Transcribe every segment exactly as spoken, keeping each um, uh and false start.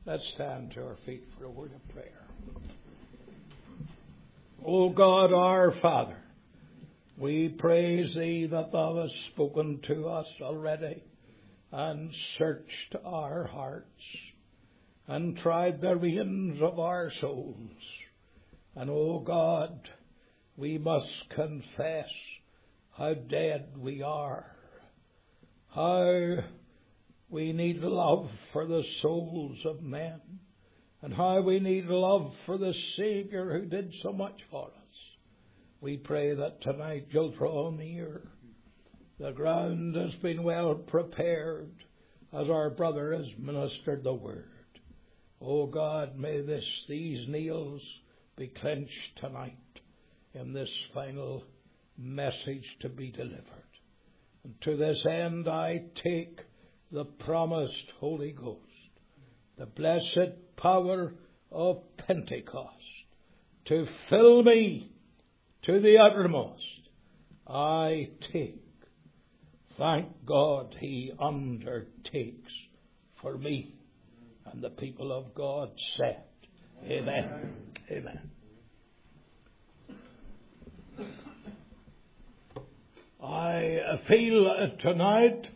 Let's stand to our feet for a word of prayer. O God, our Father, we praise Thee that Thou hast spoken to us already and searched our hearts and tried the reins of our souls. And, O God, we must confess how dead we are, how we need love for the souls of men, and how we need love for the Saviour who did so much for us. We pray that tonight You'll draw near. The ground has been well prepared as our brother has ministered the word. O God, may this these nails be clenched tonight in this final message to be delivered. And to this end I take the promised Holy Ghost, the blessed power of Pentecost, to fill me to the uttermost. I take. Thank God He undertakes for me. And the people of God said, Amen. Amen. I feel tonight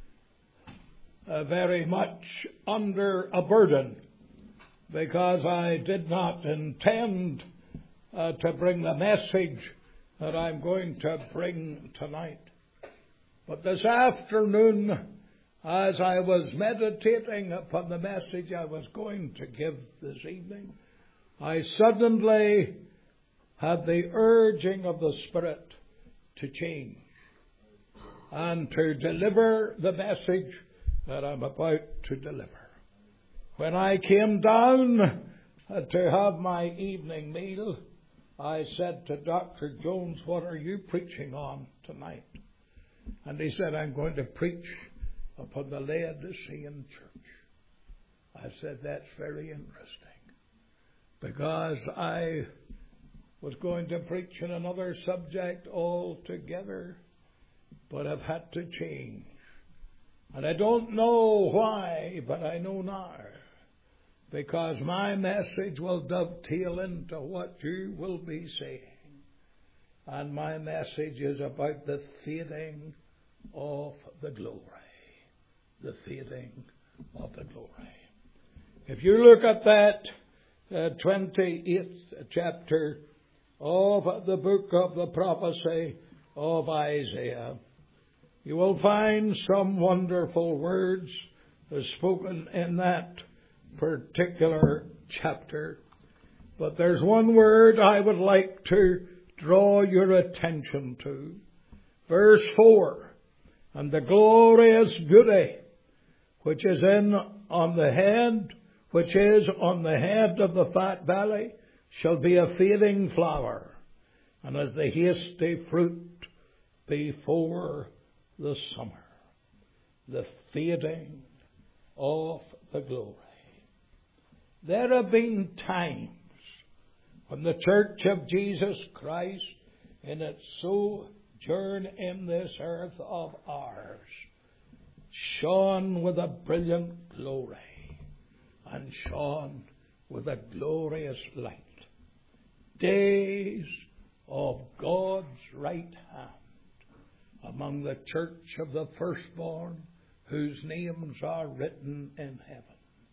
uh, very much under a burden, because I did not intend uh, to bring the message that I'm going to bring tonight. But this afternoon, as I was meditating upon the message I was going to give this evening, I suddenly had the urging of the Spirit to change and to deliver the message that I'm about to deliver. When I came down to have my evening meal, I said to Doctor Jones, what are you preaching on tonight? And he said, I'm going to preach upon the Laodicean church. I said, that's very interesting, because I was going to preach on another subject altogether, but I've had to change. And I don't know why, but I know now, because my message will dovetail into what you will be saying. And my message is about the fading of the glory. The fading of the glory. If you look at that uh, twenty-eighth chapter of the book of the prophecy of Isaiah, you will find some wonderful words spoken in that particular chapter. But there's one word I would like to draw your attention to. Verse four. And the glorious beauty which is in on the head, which is on the head of the fat valley, shall be a fading flower, and as the hasty fruit before the summer. The fading of the glory. There have been times when the Church of Jesus Christ, in its sojourn in this earth of ours, shone with a brilliant glory and shone with a glorious light. Days of God's right hand among the church of the firstborn, whose names are written in heaven.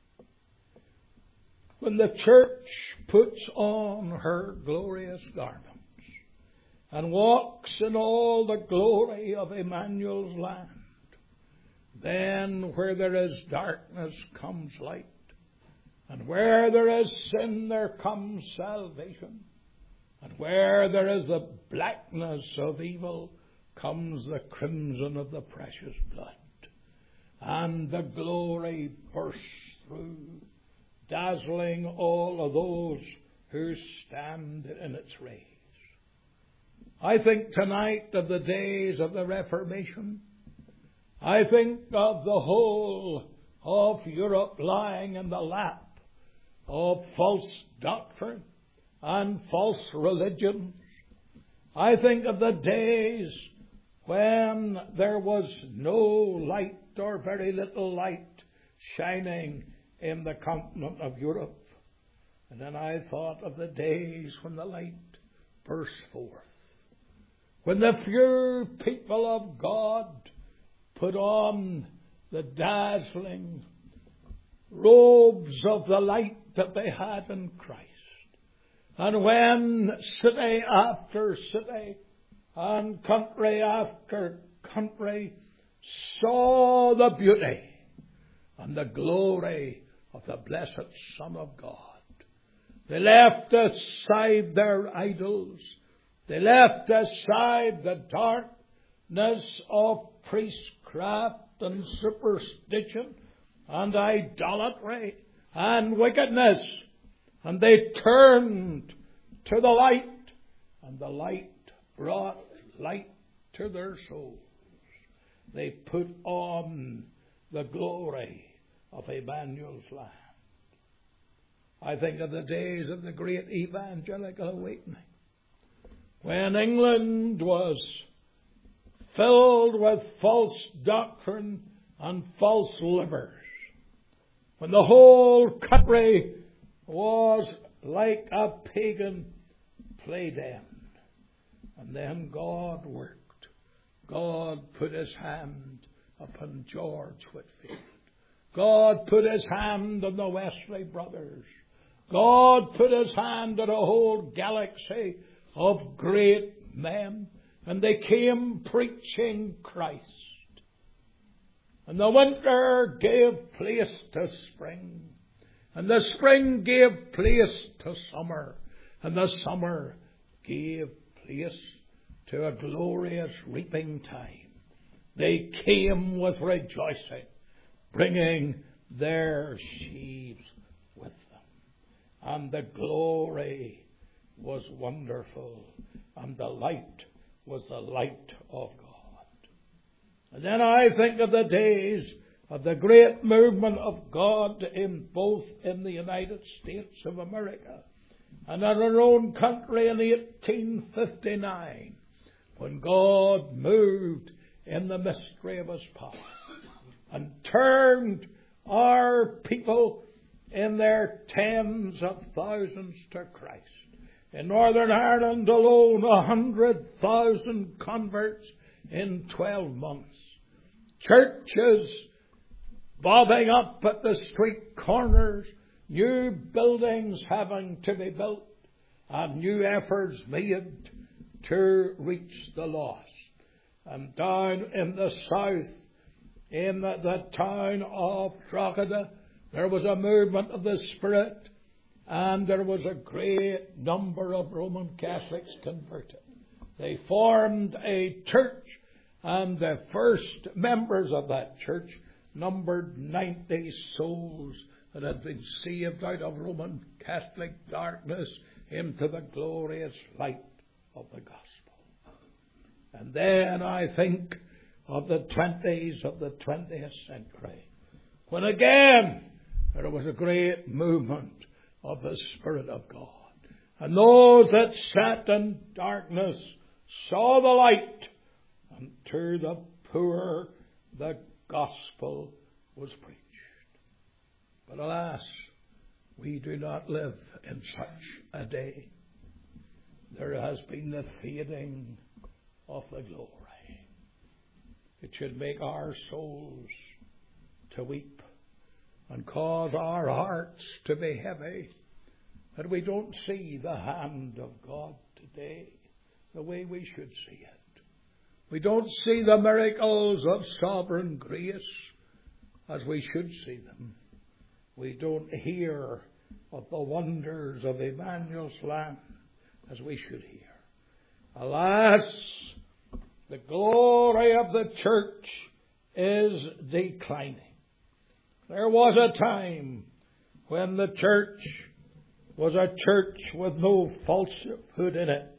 When the church puts on her glorious garments and walks in all the glory of Emmanuel's land, then where there is darkness comes light, and where there is sin there comes salvation, and where there is the blackness of evil comes the crimson of the precious blood, and the glory bursts through, dazzling all of those who stand in its rays. I think tonight of the days of the Reformation. I think of the whole of Europe lying in the lap of false doctrine and false religions. I think of the days when there was no light or very little light shining in the continent of Europe. And then I thought of the days when the light burst forth, when the few people of God put on the dazzling robes of the light that they had in Christ. And when city after city and country after country saw the beauty and the glory of the blessed Son of God, they left aside their idols. They left aside the darkness of priestcraft and superstition and idolatry and wickedness. And they turned to the light, and the light brought light to their souls. They put on the glory of Emmanuel's land. I think of the days of the great evangelical awakening, when England was filled with false doctrine and false livers, when the whole country was like a pagan play den. And then God worked. God put his hand upon George Whitefield. God put his hand on the Wesley brothers. God put his hand on a whole galaxy of great men. And they came preaching Christ. And the winter gave place to spring. And the spring gave place to summer. And the summer gave place to a glorious reaping time. They came with rejoicing, bringing their sheaves with them. And the glory was wonderful. And the light was the light of God. And then I think of the days of the great movement of God in both in the United States of America and in our own country in eighteen fifty-nine, when God moved in the mystery of his power and turned our people in their tens of thousands to Christ. In Northern Ireland alone, a hundred thousand converts in twelve months. Churches bobbing up at the street corners, new buildings having to be built, and new efforts made to reach the lost. And down in the south, in the, the town of Drogheda, there was a movement of the Spirit, and there was a great number of Roman Catholics converted. They formed a church, and the first members of that church numbered ninety souls that had been saved out of Roman Catholic darkness into the glorious light of the gospel. And then I think of the twenties of the twentieth century, when again there was a great movement of the Spirit of God. And those that sat in darkness saw the light, and to the poor the gospel was preached. But alas, we do not live in such a day. There has been the fading of the glory. It should make our souls to weep and cause our hearts to be heavy, that we don't see the hand of God today the way we should see it. We don't see the miracles of sovereign grace as we should see them. We don't hear of the wonders of Emmanuel's land as we should hear. Alas, the glory of the church is declining. There was a time when the church was a church with no falsehood in it.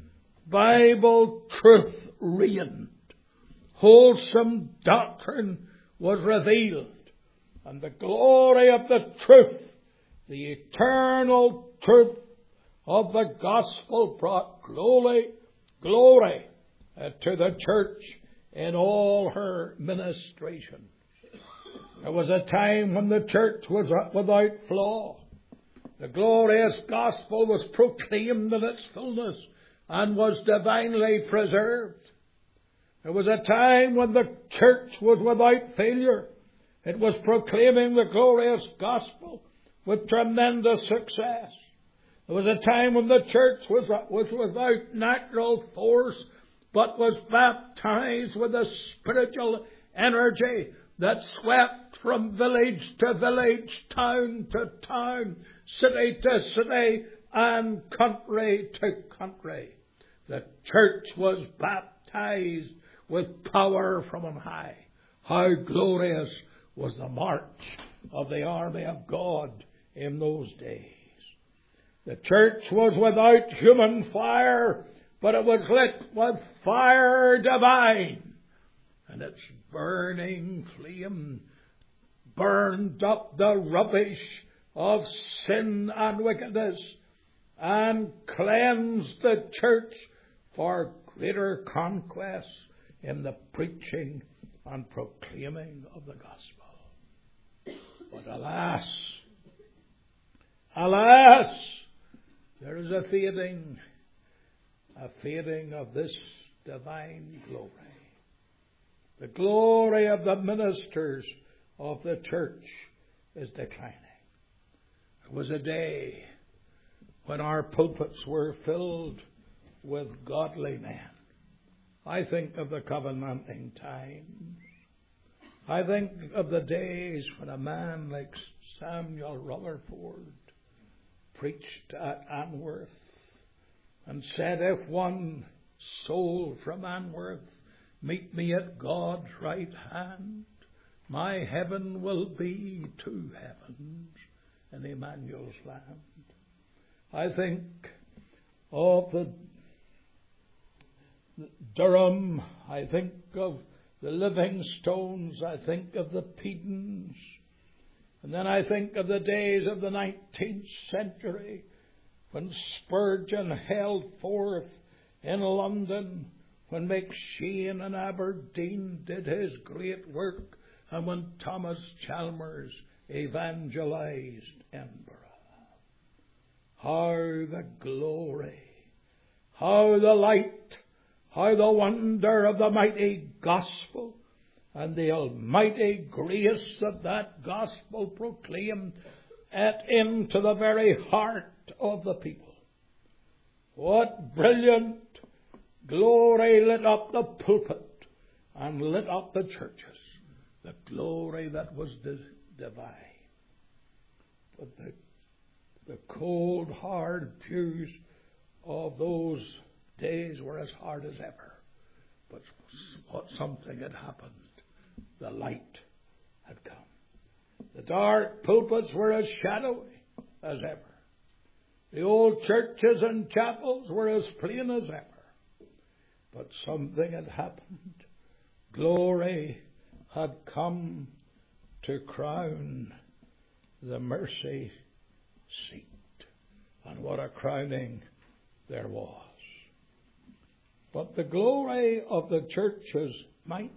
Bible truth reigned. Wholesome doctrine was revealed. And the glory of the truth, the eternal truth of the gospel, brought glory, glory uh, to the church in all her ministration. There was a time when the church was without flaw. The glorious gospel was proclaimed in its fullness and was divinely preserved. There was a time when the church was without failure. It was proclaiming the glorious gospel with tremendous success. There was a time when the church was, was without natural force, but was baptized with a spiritual energy that swept from village to village, town to town, city to city, and country to country. The church was baptized with power from on high. How glorious was the march of the army of God in those days. The church was without human fire, but it was lit with fire divine. And its burning flame burned up the rubbish of sin and wickedness and cleansed the church for greater conquest in the preaching and proclaiming of the gospel. But alas, alas, there is a fading, a fading of this divine glory. The glory of the ministers of the church is declining. There was a day when our pulpits were filled with godly men. I think of the covenanting times. I think of the days when a man like Samuel Rutherford preached at Anworth and said, if one soul from Anworth meet me at God's right hand, my heaven will be two heavens in Emmanuel's land. I think of the Durham, I think of the Livingstones, I think of the Pedens, and then I think of the days of the nineteenth century when Spurgeon held forth in London, when McShane and Aberdeen did his great work, and when Thomas Chalmers evangelized Edinburgh. How the glory, how the light, how the wonder of the mighty gospel and the almighty grace that that gospel proclaimed it into the very heart of the people. What brilliant glory lit up the pulpit and lit up the churches. The glory that was divine. But the, the cold, hard pews of those days were as hard as ever. But what something had happened. The light had come. The dark pulpits were as shadowy as ever. The old churches and chapels were as plain as ever. But something had happened. Glory had come to crown the mercy seat. And what a crowning there was. But the glory of the church's might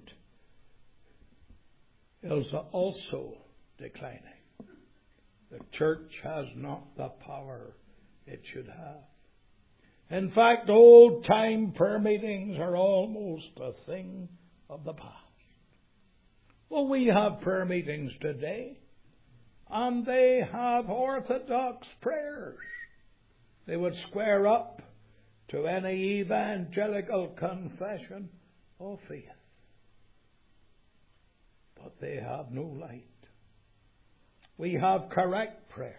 is also declining. The church has not the power it should have. In fact, old-time prayer meetings are almost a thing of the past. Well, we have prayer meetings today, and they have orthodox prayers. They would square up to any evangelical confession of faith. But they have no light. We have correct prayers.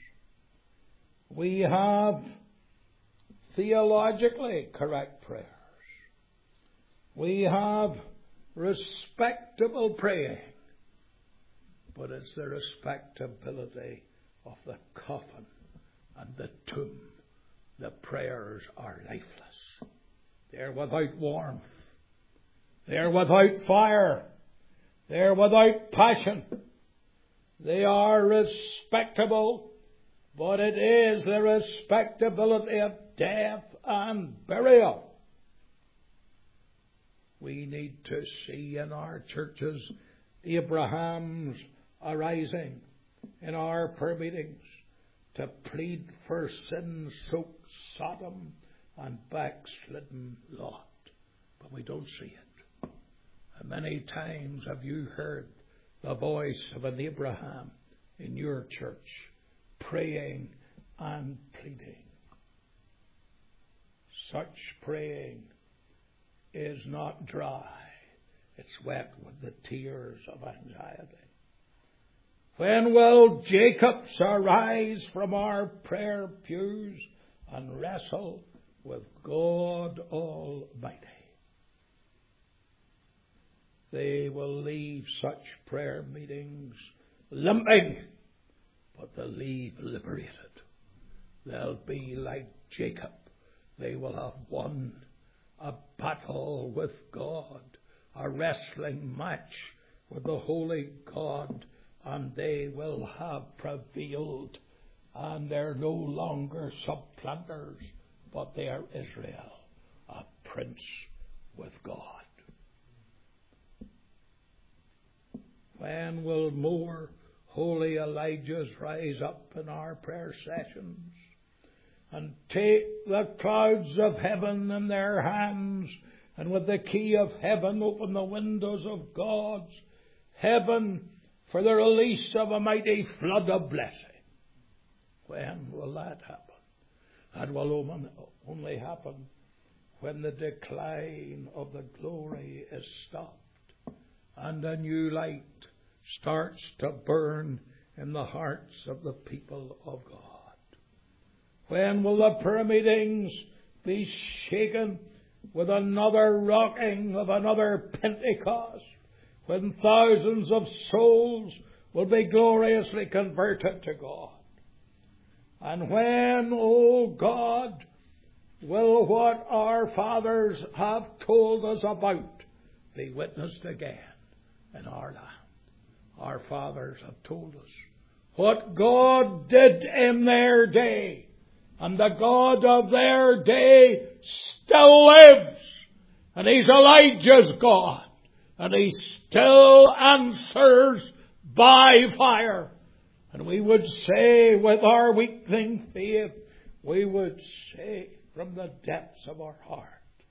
We have theologically correct prayers. We have respectable praying. But it's the respectability of the coffin and the tomb. The prayers are lifeless. They're without warmth. They're without fire. They're without passion. They are respectable, but it is the respectability of death and burial. We need to see in our churches Abraham's arising in our prayer meetings to plead for sin-soaked Sodom and backslidden Lot. But we don't see it. And many times have you heard the voice of an Abraham in your church praying and pleading. Such praying is not dry. It's wet with the tears of anxiety. When will Jacobs arise from our prayer pews and wrestle with God Almighty? They will leave such prayer meetings limping, but they'll leave liberated. They'll be like Jacob. They will have won a battle with God, a wrestling match with the holy God, and they will have prevailed, and they're no longer supplanters, but they are Israel, a prince with God. When will more holy Elijahs rise up in our prayer sessions and take the clouds of heaven in their hands, and with the key of heaven open the windows of God's heaven for the release of a mighty flood of blessing? When will that happen? That will only happen when the decline of the glory is stopped and a new light starts to burn in the hearts of the people of God. When will the prayer meetings be shaken with another rocking of another Pentecost, when thousands of souls will be gloriously converted to God? And when, O God, will what our fathers have told us about be witnessed again in our land? Our fathers have told us what God did in their day, and the God of their day still lives, and He's Elijah's God, and He still answers by fire. And we would say with our weakling faith, we would say from the depths of our heart,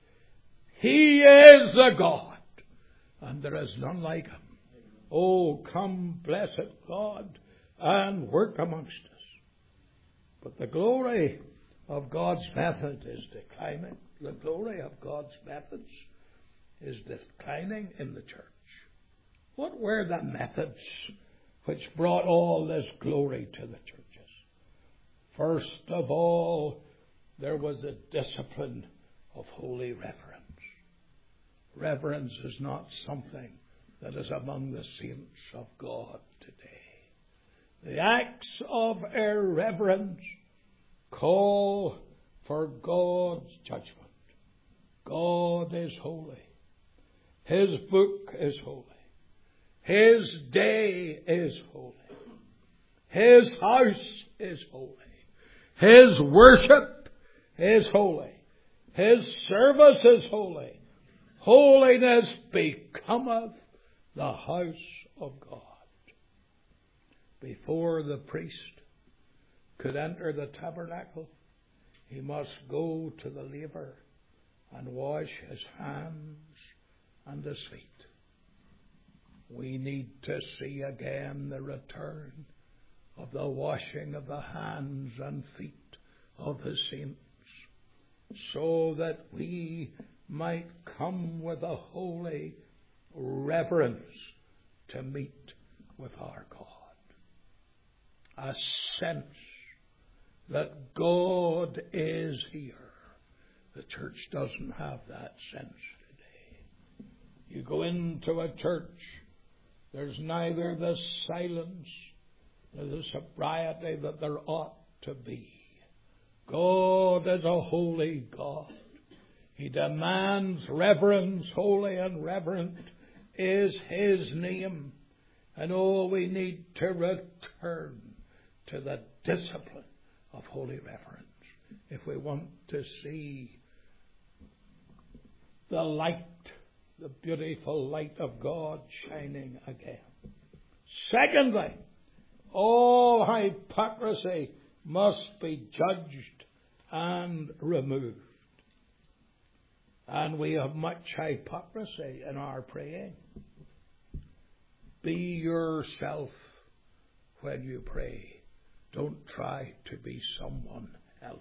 He is the God, and there is none like Him. Oh, come, blessed God, and work amongst us. But the glory of God's method is declining. The glory of God's methods is declining in the church. What were the methods which brought all this glory to the churches? First of all, there was a discipline of holy reverence. Reverence is not something that is among the saints of God today. The acts of irreverence call for God's judgment. God is holy. His book is holy. His day is holy. His house is holy. His worship is holy. His service is holy. Holiness becometh the house of God. Before the priest could enter the tabernacle, he must go to the laver and wash his hands and his feet. We need to see again the return of the washing of the hands and feet of the saints, so that we might come with a holy reverence to meet with our God. A sense that God is here. The church doesn't have that sense today. You go into a church, there's neither the silence nor the sobriety that there ought to be. God is a holy God. He demands reverence. Holy and reverent is His name. And oh, we need to return to the discipline of holy reverence if we want to see the light, the beautiful light of God shining again. Secondly, all hypocrisy must be judged and removed. And we have much hypocrisy in our praying. Be yourself when you pray. Don't try to be someone else.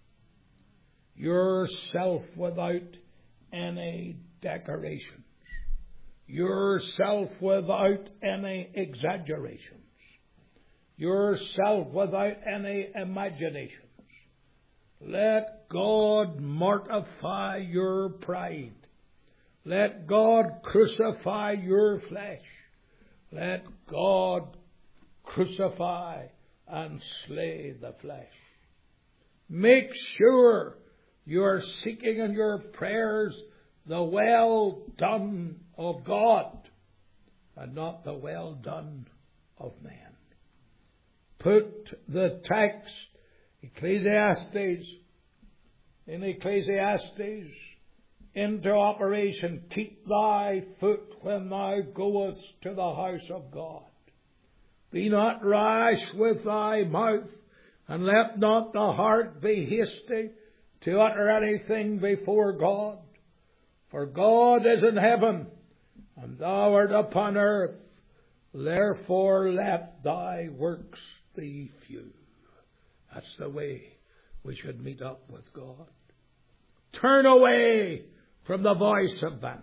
Yourself without any decorations. Yourself without any exaggerations. Yourself without any imaginations. Let God mortify your pride. Let God crucify your flesh. Let God crucify and slay the flesh. Make sure you're seeking in your prayers the well done of God and not the well done of man. Put the text, Ecclesiastes, in Ecclesiastes, into operation. Keep thy foot when thou goest to the house of God. Be not rash with thy mouth, and let not the heart be hasty to utter anything before God. For God is in heaven, and thou art upon earth. Therefore let thy works be few. That's the way we should meet up with God. Turn away from the voice of vanity.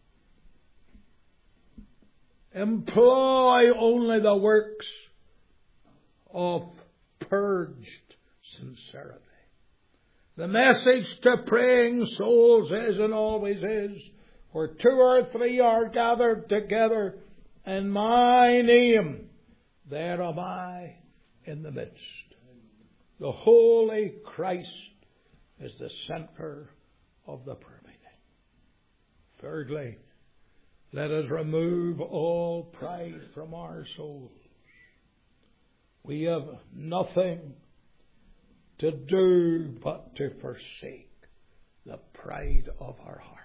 Employ only the works of purged sincerity. The message to praying souls is and always is, where two or three are gathered together in my name, there am I in the midst. The Holy Christ is the center of the prayer meeting. Thirdly, let us remove all pride from our souls. We have nothing to do but to forsake the pride of our hearts.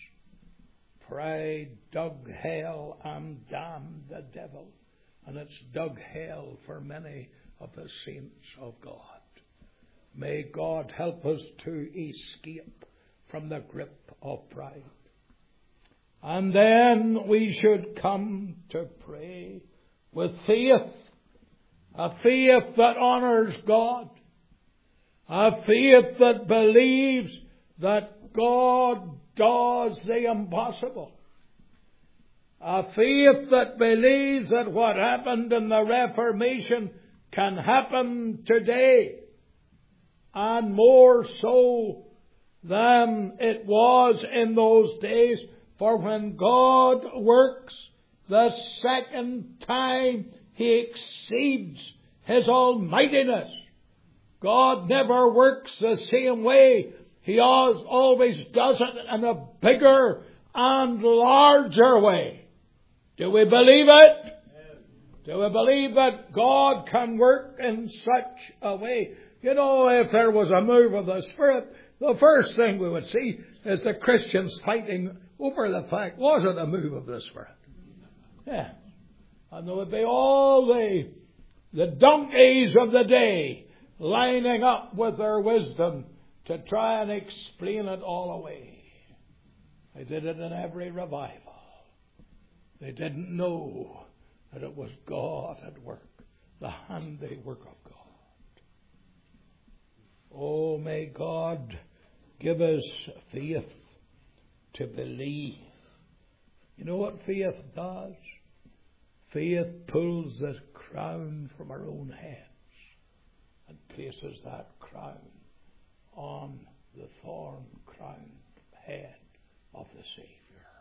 Pride dug hell and damned the devil, and it's dug hell for many of the saints of God. May God help us to escape from the grip of pride. And then we should come to pray with faith, a faith that honors God, a faith that believes that God does the impossible, a faith that believes that what happened in the Reformation can happen today, and more so than it was in those days. For when God works the second time, He exceeds His almightiness. God never works the same way. He always does it in a bigger and larger way. Do we believe it? Do we believe that God can work in such a way? You know, if there was a move of the Spirit, the first thing we would see is the Christians fighting over the fact, was it a move of the Spirit? Yeah. And there would be all the, the donkeys of the day lining up with their wisdom to try and explain it all away. They did it in every revival. They didn't know that it was God at work, the handiwork of God. Oh, may God give us faith to believe. You know what faith does? Faith pulls the crown from our own heads and places that crown on the thorn-crowned head of the Savior.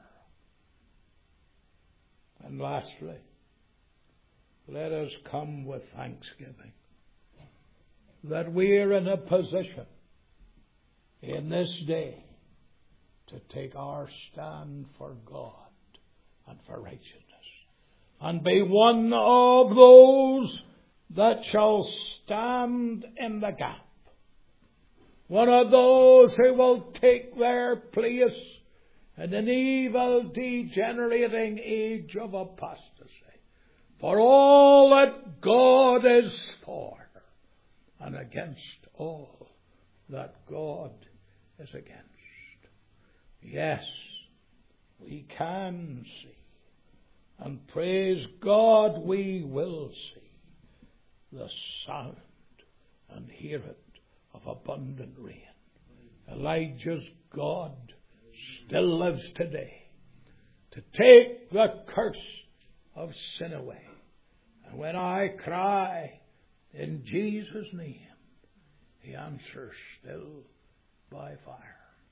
And lastly, let us come with thanksgiving that we are in a position in this day to take our stand for God and for righteousness, and be one of those that shall stand in the gap. One of those who will take their place in an evil, degenerating age of apostasy. for all that God is for, and against all that God is against. Yes, we can see, and praise God we will see, the sound and hear it of abundant rain. Elijah's God still lives today to take the curse of sin away. And when I cry in Jesus' name, He answers still by fire.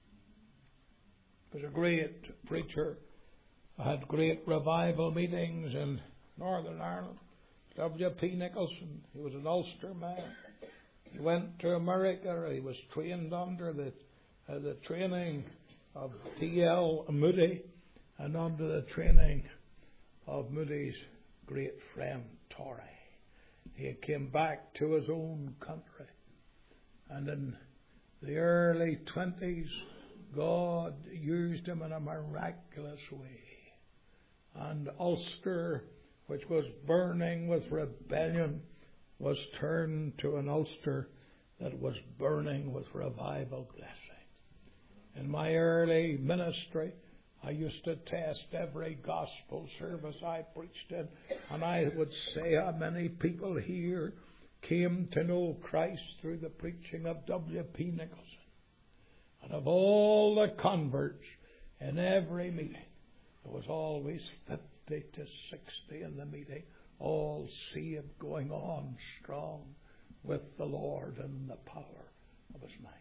He was a great preacher. I had great revival meetings in Northern Ireland. W P Nicholson, he was an Ulster man. He went to America. He was trained under the uh, the training of T L Moody and under the training of Moody's great friend Torrey. He came back to his own country, and in the early twenties, God used him in a miraculous way. And Ulster, which was burning with rebellion, was turned to an Ulster that was burning with revival blessing. In my early ministry, I used to test every gospel service I preached in, and I would say how many people here came to know Christ through the preaching of W P Nicholson. And of all the converts in every meeting, there was always fifty to sixty in the meeting, all saved, going on strong with the Lord and the power of His might.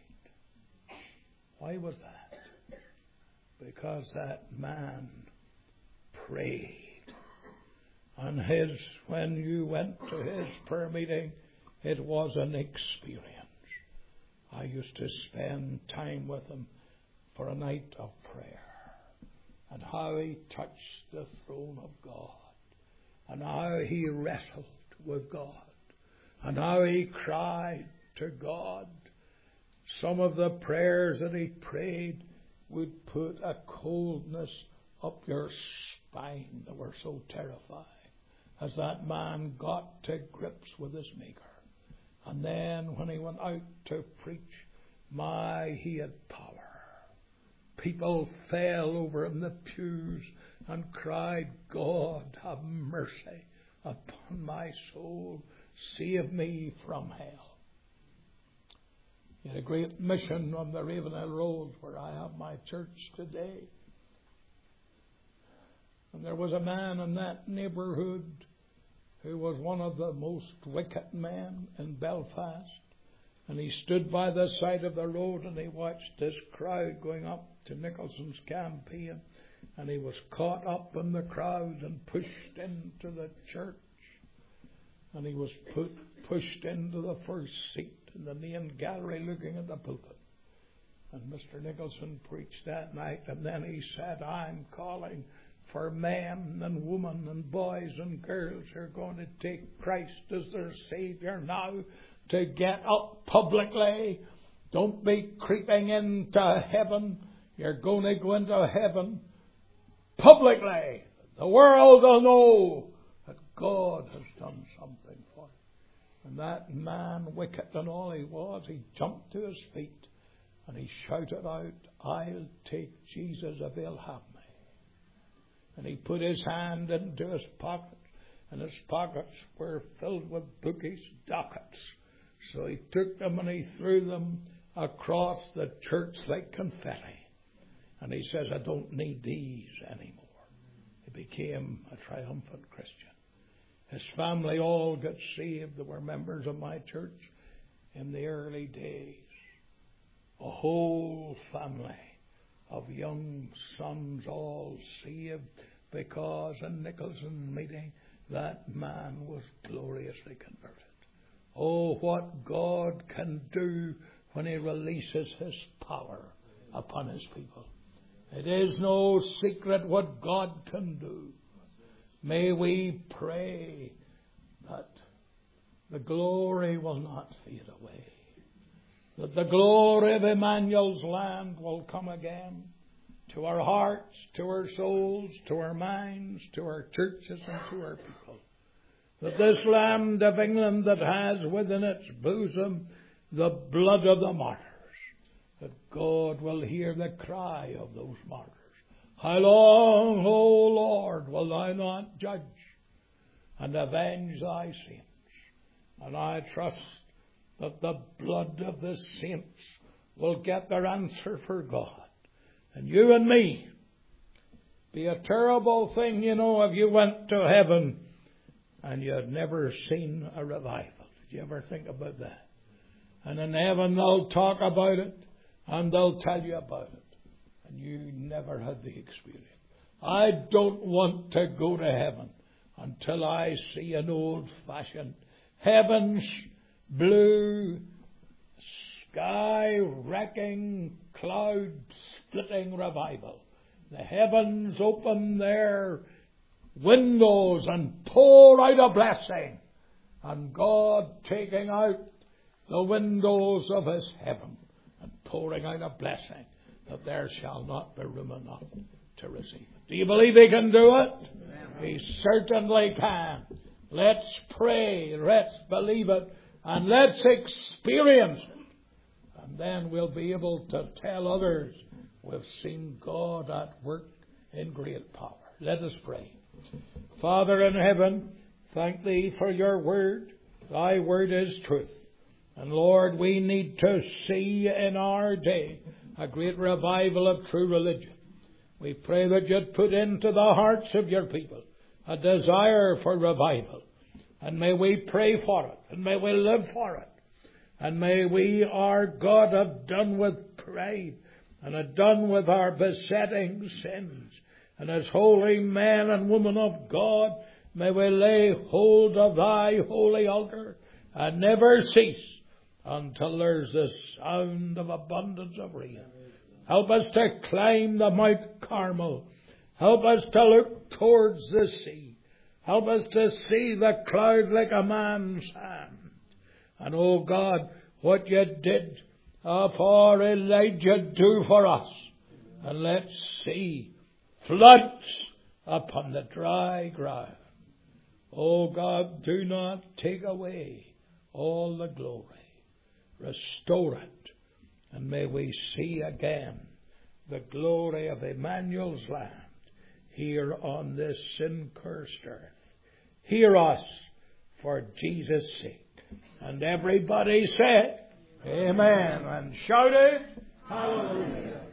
Why was that? Because that man prayed. And his, when you went to his prayer meeting, it was an experience. I used to spend time with him for a night of prayer. And how he touched the throne of God. And how he wrestled with God. And how he cried to God. Some of the prayers that he prayed would put a coldness up your spine. They were so terrifying. As that man got to grips with his Maker. And then when he went out to preach, my, he had power. People fell over in the pews and cried, God, have mercy upon my soul. Save me from hell. He had a great mission on the Ravenhill Road where I have my church today. And there was a man in that neighbourhood who was one of the most wicked men in Belfast. And he stood by the side of the road and he watched this crowd going up to Nicholson's campaign. And he was caught up in the crowd and pushed into the church. And he was put, pushed into the first seat in the main gallery looking at the pulpit. And Mister Nicholson preached that night. And then he said, I'm calling for men and women and boys and girls who are going to take Christ as their Savior now to get up publicly. Don't be creeping into heaven. You're going to go into heaven publicly. The world will know that God has done something for you. And that man, wicked and all he was, he jumped to his feet and he shouted out, I'll take Jesus if he'll have me. And he put his hand into his pocket, and his pockets were filled with bookies, dockets. So he took them and he threw them across the church like confetti. And he says, I don't need these anymore. He became a triumphant Christian. His family all got saved. They were members of my church in the early days. A whole family of young sons all saved because in Nicholson meeting that man was gloriously converted. Oh, what God can do when He releases His power upon His people. It is no secret what God can do. May we pray that the glory will not fade away. That the glory of Emmanuel's land will come again to our hearts, to our souls, to our minds, to our churches and to our people. that this land of England that has within its bosom the blood of the martyrs, that God will hear the cry of those martyrs. How long, O Lord, will thou not judge and avenge thy saints? And I trust that the blood of the saints will get their answer for God. And you and me, be a terrible thing, you know, if you went to heaven and you had never seen a revival. Did you ever think about that? And in heaven they'll talk about it and they'll tell you about it. And you never had the experience. I don't want to go to heaven until I see an old-fashioned heaven's blue, sky-wrecking, cloud-splitting revival. The heavens open their windows and pour out a blessing. And God taking out the windows of His heaven and pouring out a blessing that there shall not be room enough to receive it. Do you believe He can do it? He certainly can. Let's pray, let's believe it, and let's experience it. And then we'll be able to tell others we've seen God at work in great power. Let us pray. Father in heaven, thank Thee for Your word. Thy word is truth. And Lord, we need to see in our day a great revival of true religion. We pray that You'd put into the hearts of Your people a desire for revival. And may we pray for it. And may we live for it. And may we, our God, have done with pride and have done with our besetting sins. And as holy men and women of God, may we lay hold of Thy holy altar and never cease until there's the sound of abundance of rain. Help us to climb the Mount Carmel. Help us to look towards the sea. Help us to see the cloud like a man's hand. And, oh God, what You did uh, for Elijah, do for us. And let's see floods upon the dry ground. Oh God, do not take away all the glory. Restore it. And may we see again the glory of Emmanuel's land here on this sin-cursed earth. Hear us for Jesus' sake. And everybody said, Amen. And shouted, Hallelujah.